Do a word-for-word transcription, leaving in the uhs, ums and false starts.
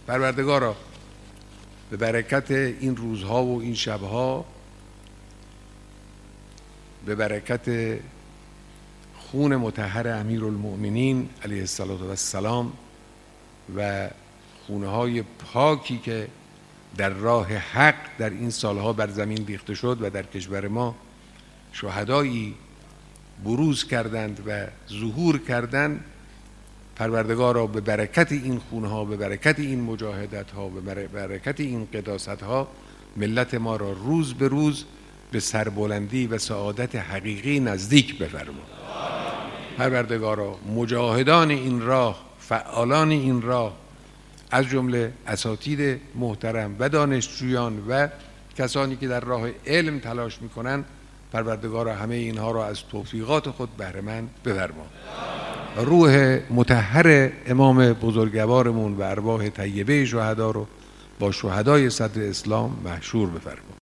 پروردگارا به برکت این روزها و این شبها، به برکت خون مطهر امیرالمؤمنین علیه السلام و خونه های پاکی که در راه حق در این سالها بر زمین ریخته شد و در کشور ما شهدایی بروز کردند و ظهور کردند، پروردگارا به برکت این خونها، به برکت این مجاهدت ها، به برکت این قداست ها، ملت ما را روز به روز به سربلندی و سعادت حقیقی نزدیک بفرما. پروردگارا مجاهدان این راه، فعالان این راه، از جمله اساتید محترم و دانشجویان و کسانی که در راه علم تلاش میکنن، پروردگارا همه اینها را از توفیقات خود بهره مند بفرما. روح مطهر امام بزرگوارمون و ارواح طیبه شهدا رو با شهدای صدر اسلام محشور بفرما.